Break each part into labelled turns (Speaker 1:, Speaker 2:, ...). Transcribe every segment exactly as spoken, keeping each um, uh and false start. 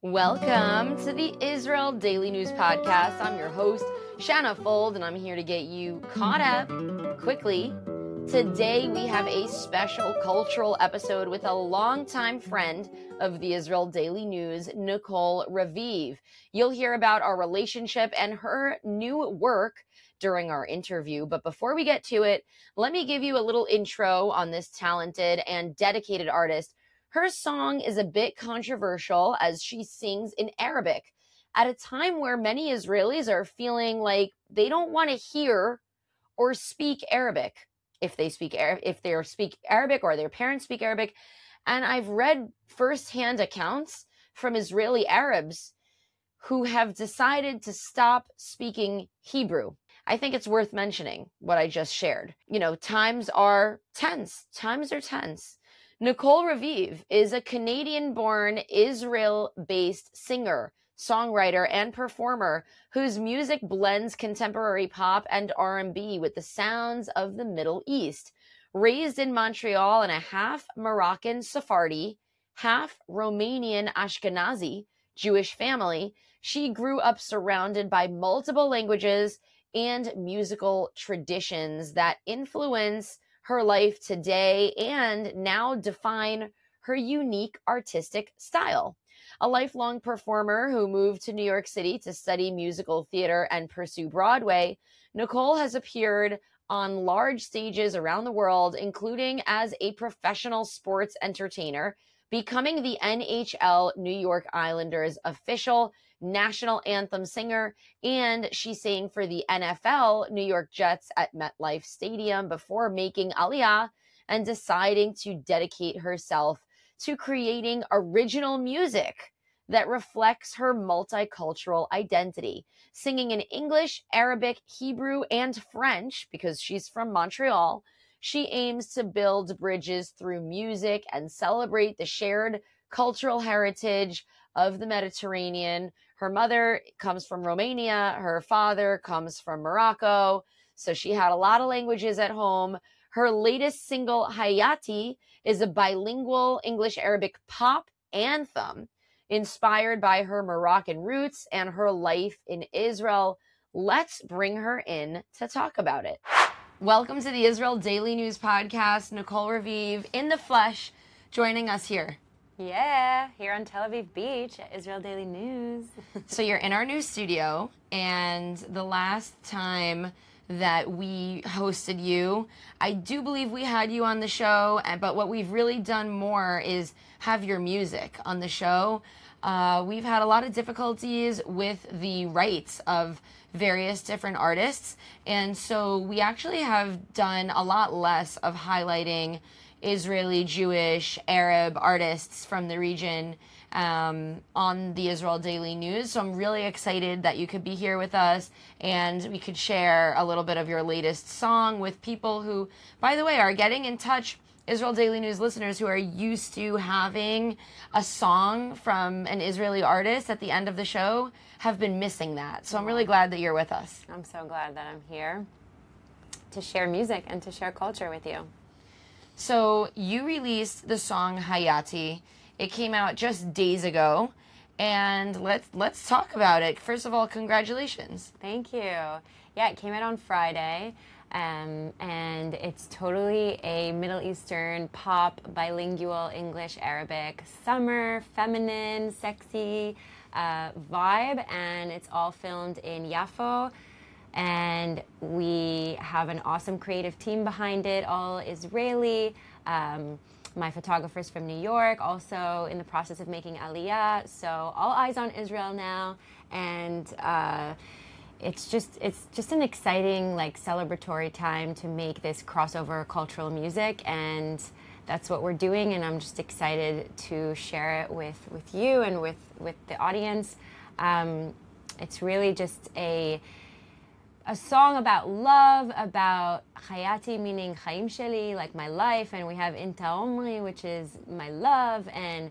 Speaker 1: Welcome to the Israel Daily News Podcast. I'm your host, Shanna Fold, and I'm here to get you caught up quickly. Today, we have a special cultural episode with a longtime friend of the Israel Daily News, Nicole Raviv. You'll hear about our relationship and her new work during our interview. But before we get to it, let me give you a little intro on this talented and dedicated artist. Her song is a bit controversial as she sings in Arabic at a time where many Israelis are feeling like they don't want to hear or speak Arabic if they speak if they speak Arabic or their parents speak Arabic. And I've read firsthand accounts from Israeli Arabs who have decided to stop speaking Hebrew. I think it's worth mentioning what I just shared. You know, times are tense. Times are tense. Nicole Raviv is a Canadian-born, Israel-based singer, songwriter, and performer whose music blends contemporary pop and R and B with the sounds of the Middle East. Raised in Montreal in a half Moroccan Sephardi, half Romanian Ashkenazi Jewish family, she grew up surrounded by multiple languages and musical traditions that influence her life today and now define her unique artistic style. A lifelong performer who moved to New York City to study musical theater and pursue Broadway, Nicole has appeared on large stages around the world, including as a professional sports entertainer, becoming the N H L New York Islanders official national anthem singer, and she sang for the N F L New York Jets at MetLife Stadium before making Aliyah and deciding to dedicate herself to creating original music that reflects her multicultural identity, singing in English, Arabic, Hebrew, and French because she's from Montreal. She aims to build bridges through music and celebrate the shared cultural heritage of the Mediterranean. Her mother comes from Romania. Her father comes from Morocco. So she had a lot of languages at home. Her latest single, Hayati, is a bilingual English-Arabic pop anthem inspired by her Moroccan roots and her life in Israel. Let's bring her in to talk about it. Welcome to the Israel Daily News Podcast. Nicole Raviv in the flesh joining us here.
Speaker 2: Yeah, here on Tel Aviv Beach at Israel Daily News.
Speaker 1: So you're in our new studio, and the last time that we hosted you, I do believe we had you on the show, but what we've really done more is have your music on the show. Uh, we've had a lot of difficulties with the rights of various different artists, and so we actually have done a lot less of highlighting Israeli, Jewish, Arab artists from the region um, on the Israel Daily News. So I'm really excited that you could be here with us and we could share a little bit of your latest song with people who, by the way, are getting in touch. Israel Daily News listeners who are used to having a song from an Israeli artist at the end of the show have been missing that. So I'm really glad that you're with us.
Speaker 2: I'm so glad that I'm here to share music and to share culture with you.
Speaker 1: So you released the song Hayati. It came out just days ago, and let's let's talk about it. First of all, congratulations.
Speaker 2: Thank you. Yeah, it came out on Friday, um, and it's totally a Middle Eastern pop, bilingual English-Arabic, summer, feminine, sexy uh, vibe, and it's all filmed in Yafo. And we have an awesome creative team behind it, all Israeli. Um, my photographer's from New York, also in the process of making Aliyah. So all eyes on Israel now, and uh, it's just it's just an exciting, like, celebratory time to make this crossover cultural music, and that's what we're doing. And I'm just excited to share it with with you and with with the audience. Um, it's really just a a song about love, about Hayati, meaning Chaim Sheli, like my life, and we have Inta Omri, which is my love, and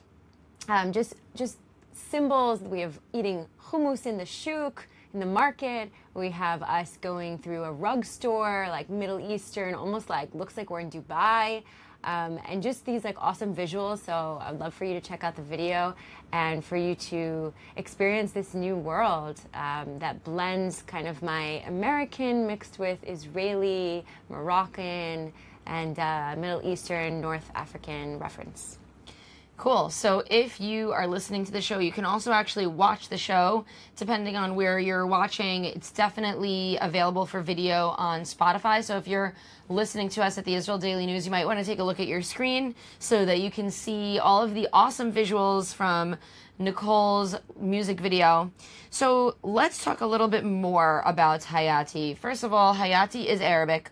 Speaker 2: um, just just symbols. We have eating hummus in the shuk, in the market. We have us going through a rug store, like Middle Eastern, almost like, looks like we're in Dubai. Um, and just these like awesome visuals. So I'd love for you to check out the video and for you to experience this new world um, that blends kind of my American mixed with Israeli, Moroccan, and uh, Middle Eastern, North African reference.
Speaker 1: Cool. So if you are listening to the show, you can also actually watch the show depending on where you're watching. It's definitely available for video on Spotify. So if you're listening to us at the Israel Daily News, you might want to take a look at your screen so that you can see all of the awesome visuals from Nicole's music video. So let's talk a little bit more about Hayati. First of all, Hayati is Arabic,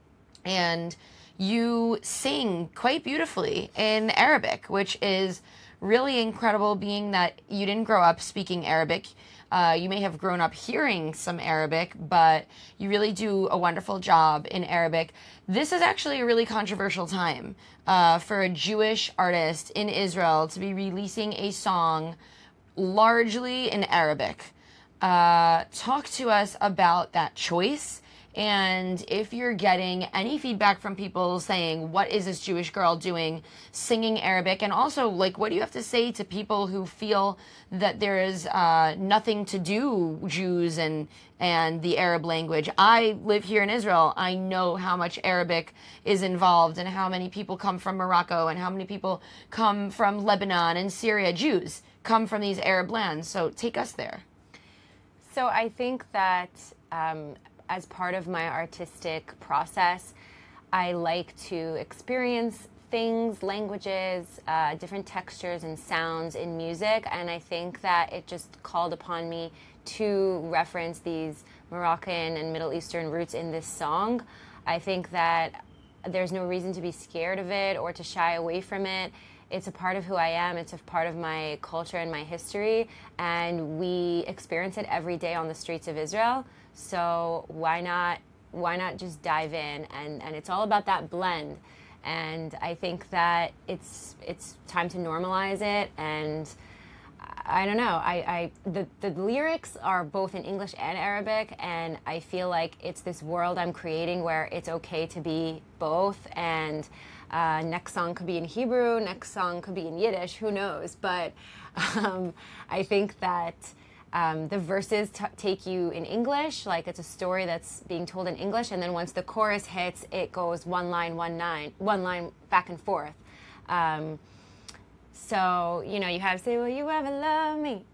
Speaker 1: and you sing quite beautifully in Arabic, which is really incredible, being that you didn't grow up speaking Arabic. Uh, you may have grown up hearing some Arabic, but you really do a wonderful job in Arabic. This is actually a really controversial time uh, for a Jewish artist in Israel to be releasing a song largely in Arabic. Uh, talk to us about that choice. And if you're getting any feedback from people saying, what is this Jewish girl doing singing Arabic? And also, like, what do you have to say to people who feel that there is uh, nothing to do Jews and, and the Arab language? I live here in Israel. I know how much Arabic is involved and how many people come from Morocco and how many people come from Lebanon and Syria. Jews come from these Arab lands. So take us there.
Speaker 2: So I think that um, as part of my artistic process, I like to experience things, languages, uh, different textures and sounds in music, and I think that it just called upon me to reference these Moroccan and Middle Eastern roots in this song. I think that there's no reason to be scared of it or to shy away from it. It's a part of who I am. It's a part of my culture and my history, and we experience it every day on the streets of Israel. So why not why not just dive in? And, and it's all about that blend. And I think that it's it's time to normalize it. And I don't know. I, I the, the lyrics are both in English and Arabic, and I feel like it's this world I'm creating where it's okay to be both. And uh, next song could be in Hebrew, next song could be in Yiddish, who knows? But um, I think that Um, the verses t- take you in English, like it's a story that's being told in English, and then once the chorus hits, it goes one line, one line, one line back and forth. Um, so, you know, you have say, will you ever love me?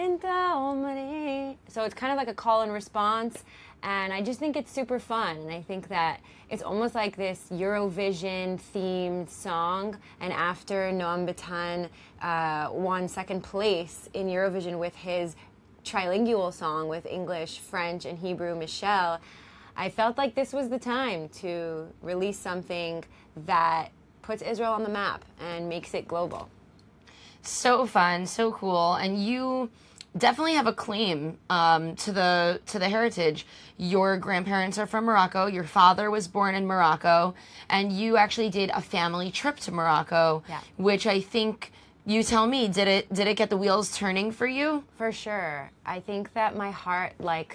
Speaker 2: So it's kind of like a call and response, and I just think it's super fun, and I think that it's almost like this Eurovision themed song, and after Noam Batan uh, won second place in Eurovision with his trilingual song with English, French, and Hebrew, Michelle, I felt like this was the time to release something that puts Israel on the map and makes it global.
Speaker 1: So fun, so cool, and you definitely have a claim um, to the to the heritage. Your grandparents are from Morocco. Your father was born in Morocco, and you actually did a family trip to Morocco,
Speaker 2: yeah. which
Speaker 1: I think. You tell me, did it did it get the wheels turning for you?
Speaker 2: For sure. I think that my heart, like,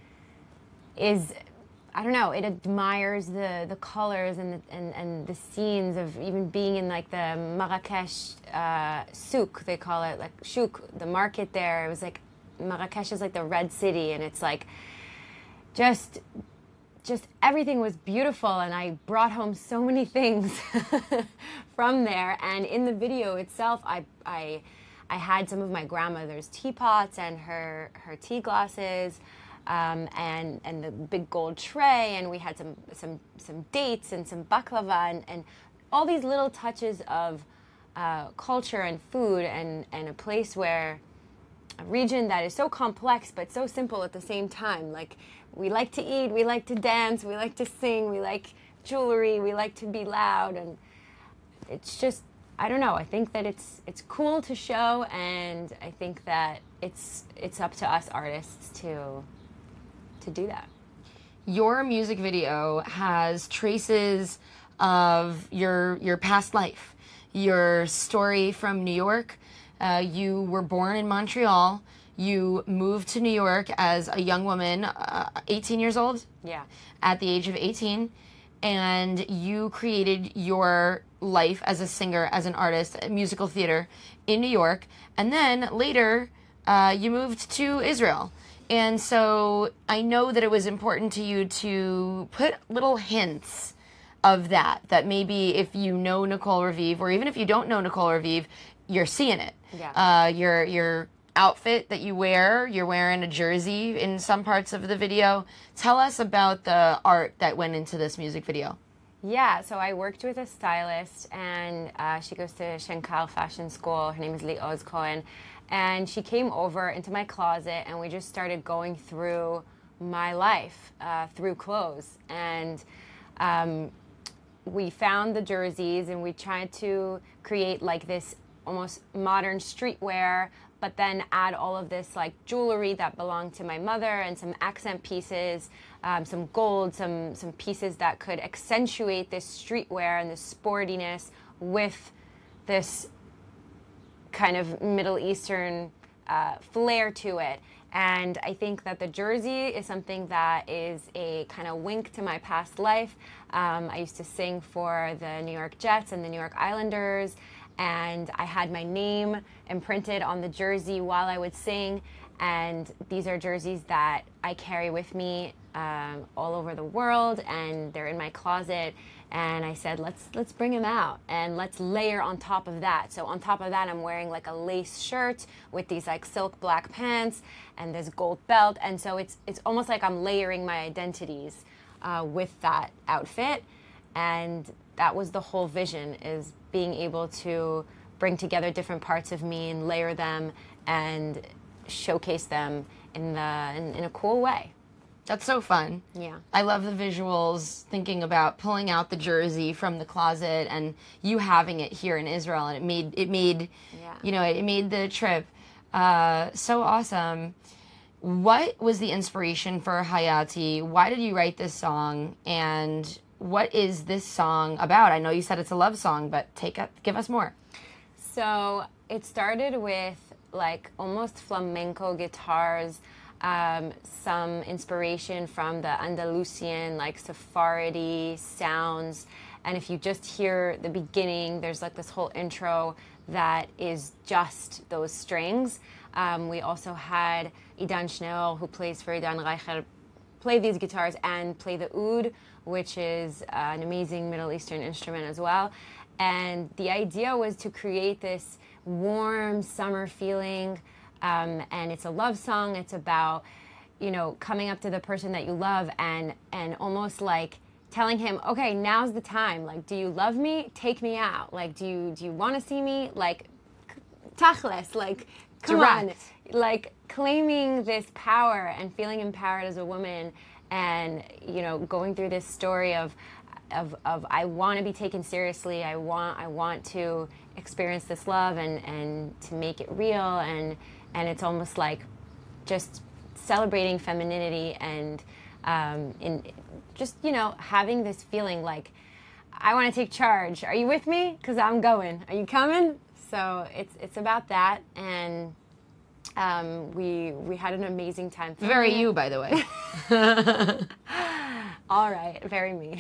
Speaker 2: is, I don't know, it admires the, the colors and the, and, and the scenes of even being in, like, the Marrakesh uh, souk, they call it, like, chouk, the market there. It was, like, Marrakesh is, like, the red city, and it's, like, just... just everything was beautiful, and I brought home so many things from there. And in the video itself, I, I, I had some of my grandmother's teapots and her, her tea glasses, um, and, and the big gold tray, and we had some, some, some dates and some baklava, and, and all these little touches of uh, culture and food, and, and a place where, a region that is so complex but so simple at the same time. Like, we like to eat, we like to dance, we like to sing, we like jewelry, we like to be loud, and it's just, I don't know, I think that it's it's cool to show, and I think that it's it's up to us artists to to do that.
Speaker 1: Your music video has traces of your your past life, your story from New York. Uh, you were born in Montreal. You moved to New York as a young woman, uh, eighteen years old?
Speaker 2: Yeah.
Speaker 1: At the age of eighteen. And you created your life as a singer, as an artist, musical theater in New York, and then later uh, you moved to Israel. And so I know that it was important to you to put little hints of that, that maybe if you know Nicole Raviv, or even if you don't know Nicole Raviv, you're seeing it.
Speaker 2: Yeah.
Speaker 1: Uh, your your outfit that you wear, you're wearing a jersey in some parts of the video. Tell us about the art that went into this music video.
Speaker 2: Yeah, so I worked with a stylist, and uh, she goes to Shenkal Fashion School. Her name is Lee Oz Cohen. And she came over into my closet, and we just started going through my life uh, through clothes. And um, we found the jerseys, and we tried to create like this almost modern streetwear, but then add all of this like jewelry that belonged to my mother, and some accent pieces, um, some gold, some some pieces that could accentuate this streetwear and this sportiness with this kind of Middle Eastern uh, flair to it. And I think that the jersey is something that is a kind of wink to my past life. Um, I used to sing for the New York Jets and the New York Islanders, and I had my name imprinted on the jersey while I would sing. And these are jerseys that I carry with me um, all over the world, and they're in my closet. And I said, let's let's bring them out, and let's layer on top of that. So on top of that, I'm wearing like a lace shirt with these like silk black pants and this gold belt. And so it's it's almost like I'm layering my identities uh, with that outfit. And that was the whole vision, is being able to bring together different parts of me and layer them and showcase them in the in, in a cool way.
Speaker 1: That's so fun.
Speaker 2: Yeah.
Speaker 1: I love the visuals, thinking about pulling out the jersey from the closet and you having it here in Israel, and it made it made
Speaker 2: Yeah.
Speaker 1: you know, it made the trip uh, so awesome. What was the inspiration for Hayati? Why did you write this song, and what is this song about? I know you said it's a love song, but take a, give us more.
Speaker 2: So it started with like almost flamenco guitars, um, some inspiration from the Andalusian, like Sephardi sounds. And if you just hear the beginning, there's like this whole intro that is just those strings. Um, we also had Idan Shneor, who plays for Idan Reicher, play these guitars and play the oud, which is uh, an amazing Middle Eastern instrument as well. And the idea was to create this warm summer feeling, um, and it's a love song. It's about, you know, coming up to the person that you love and and almost like telling him, okay, now's the time. Like, do you love me? Take me out. Like, do you do you want to see me? Like, tachles. Like, come
Speaker 1: Direct.
Speaker 2: on. Like, claiming this power and feeling empowered as a woman, and you know, going through this story of of of I want to be taken seriously. I want I want to experience this love and and to make it real, and and it's almost like just celebrating femininity and um, in just, you know, having this feeling like I want to take charge. Are you with me? Because I'm going. Are you coming? So it's it's about that, and um, we we had an amazing time.
Speaker 1: Very
Speaker 2: filming
Speaker 1: you,
Speaker 2: it.
Speaker 1: by the way.
Speaker 2: All right, very me.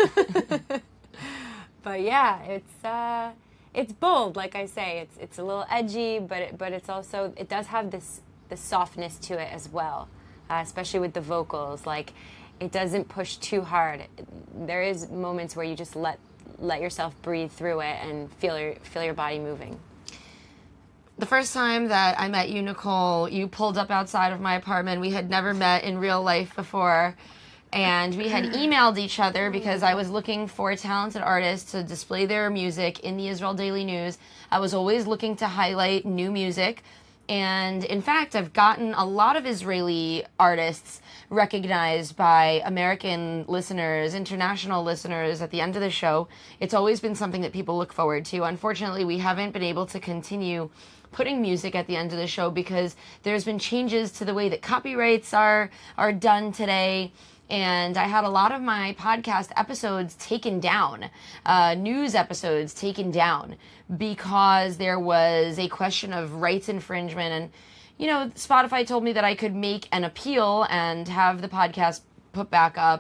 Speaker 2: But yeah, it's uh, it's bold, like I say. It's it's a little edgy, but it, but it's also, it does have this this softness to it as well, uh, especially with the vocals. Like, it doesn't push too hard. There is moments where you just let let yourself breathe through it and feel your feel your body moving.
Speaker 1: The first time that I met you, Nicole, you pulled up outside of my apartment. We had never met in real life before. And we had emailed each other because I was looking for talented artists to display their music in the Israel Daily News. I was always looking to highlight new music. And in fact, I've gotten a lot of Israeli artists recognized by American listeners, international listeners at the end of the show. It's always been something that people look forward to. Unfortunately, we haven't been able to continue putting music at the end of the show because there's been changes to the way that copyrights are are done today. And I had a lot of my podcast episodes taken down, uh, news episodes taken down, because there was a question of rights infringement. And, you know, Spotify told me that I could make an appeal and have the podcast put back up.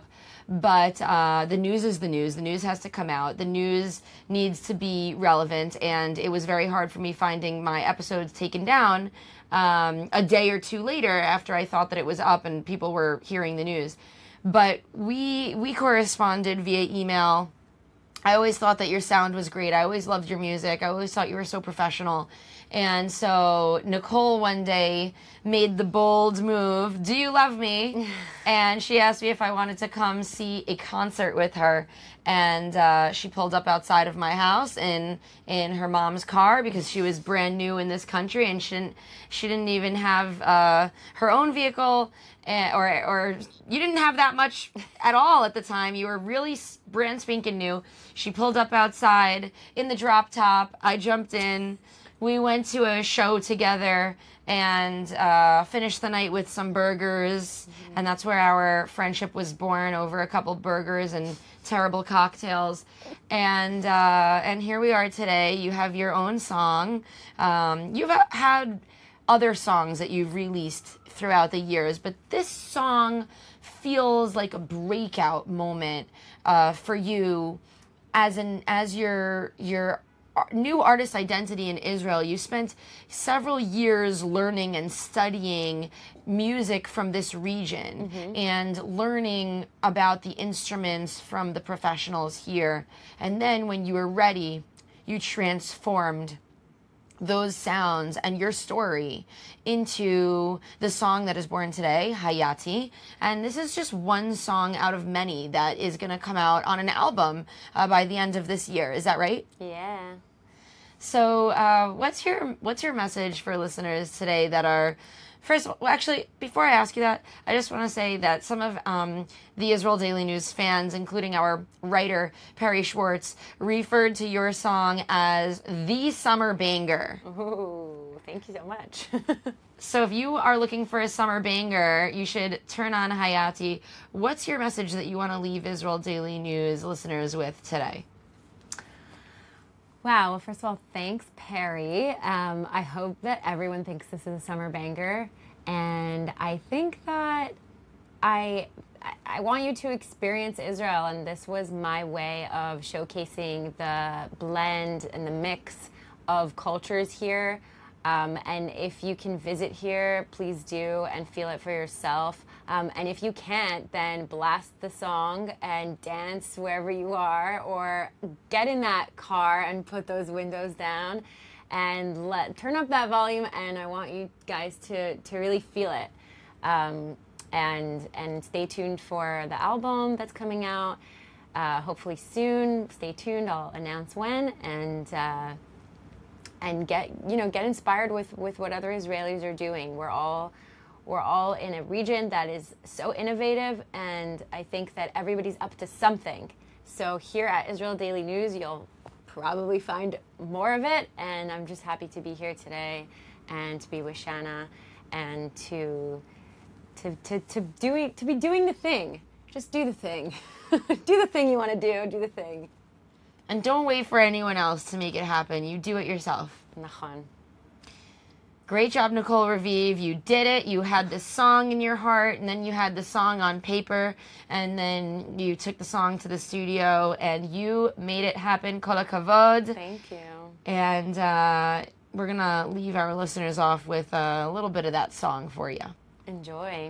Speaker 1: but uh, the news is the news. The news has to come out. The news needs to be relevant, and it was very hard for me finding my episodes taken down um, a day or two later after I thought that it was up and people were hearing the news. But we we corresponded via email. I always thought that your sound was great. I always loved your music. I always thought you were so professional. And so Nicole one day made the bold move, do you love me? And she asked me if I wanted to come see a concert with her. And uh, she pulled up outside of my house in in her mom's car because she was brand new in this country and she didn't, she didn't even have uh, her own vehicle. Uh, or or you didn't have that much at all at the time. You were really brand spanking new. She pulled up outside in the drop top. I jumped in. We went to a show together and uh, finished the night with some burgers. Mm-hmm. And that's where our friendship was born, over a couple burgers and terrible cocktails. And uh, and here we are today. You have your own song. Um, you've had other songs that you've released throughout the years, but this song feels like a breakout moment uh, for you as an as your your new artist identity in Israel. You spent several years learning and studying music from this region, mm-hmm. and learning about the instruments from the professionals here. And then when you were ready, you transformed those sounds and your story into the song that is born today, Hayati. And this is just one song out of many that is going to come out on an album uh, by the end of this year. Is that right?
Speaker 2: Yeah.
Speaker 1: So uh, what's your what's your message for listeners today that are, first of all, well, actually, before I ask you that, I just want to say that some of um, the Israel Daily News fans, including our writer, Perry Schwartz, referred to your song as the summer banger.
Speaker 2: Ooh, thank you so much.
Speaker 1: So if you are looking for a summer banger, you should turn on Hayati. What's your message that you want to leave Israel Daily News listeners with today?
Speaker 2: Wow. Well, first of all, thanks, Perry. Um, I hope that everyone thinks this is a summer banger. And I think that I, I want you to experience Israel. And this was my way of showcasing the blend and the mix of cultures here. Um, and if you can visit here, please do and feel it for yourself. Um, and if you can't, then blast the song and dance wherever you are, or get in that car and put those windows down and let turn up that volume. And I want you guys to, to really feel it. Um, and, and stay tuned for the album that's coming out, uh, hopefully soon. Stay tuned. I'll announce when. And, uh, and get, you know, get inspired with, with what other Israelis are doing. We're all, we're all in a region that is so innovative, and I think that everybody's up to something. So here at Israel Daily News, you'll probably find more of it, and I'm just happy to be here today and to be with Shanna and to, to, to, to, do, to be doing the thing. Just do the thing. Do the thing you want to do. Do the thing.
Speaker 1: And don't wait for anyone else to make it happen. You do it yourself.
Speaker 2: Nachon.
Speaker 1: Great job, Nicole Raviv. You did it. You had the song in your heart, and then you had the song on paper, and then you took the song to the studio, and you made it happen. Kol hakavod.
Speaker 2: Thank you.
Speaker 1: And uh, we're going to leave our listeners off with a little bit of that song for you.
Speaker 2: Enjoy.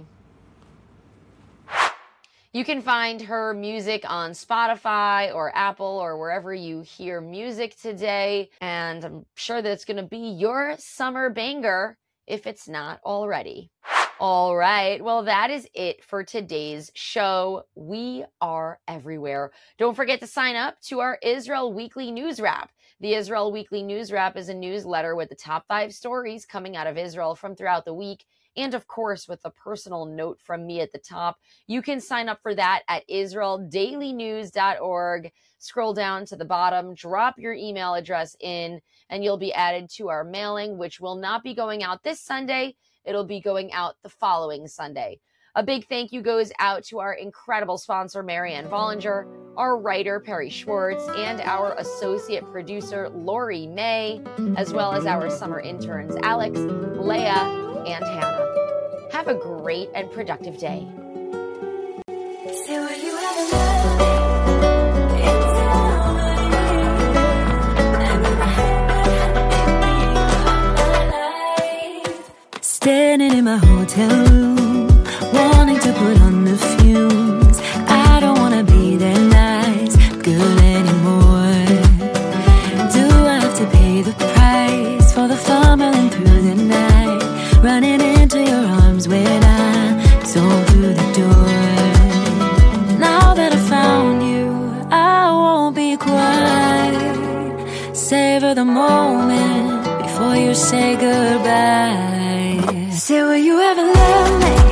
Speaker 1: You can find her music on Spotify or Apple or wherever you hear music today. And I'm sure that it's going to be your summer banger if it's not already. All right. Well, that is it for today's show. We are everywhere. Don't forget to sign up to our Israel Weekly News Wrap. The Israel Weekly News Wrap is a newsletter with the top five stories coming out of Israel from throughout the week. And of course, with a personal note from me at the top. You can sign up for that at israel daily news dot org. Scroll down to the bottom, drop your email address in, and you'll be added to our mailing, which will not be going out this Sunday. It'll be going out the following Sunday. A big thank you goes out to our incredible sponsor, Marianne Vollinger, our writer, Perry Schwartz, and our associate producer, Lori May, as well as our summer interns, Alex, Leah, and Hannah. Have a great and productive day.
Speaker 3: Say what you have. Standing in my hotel room, wanting to put on the fumes. I don't wanna be that nice girl anymore. Do I have to pay the price for the fumbling through the night, running into your arms when I saw through the door? Now that I found you, I won't be quiet. Savor the moment before you say goodbye. Say, will you ever love me?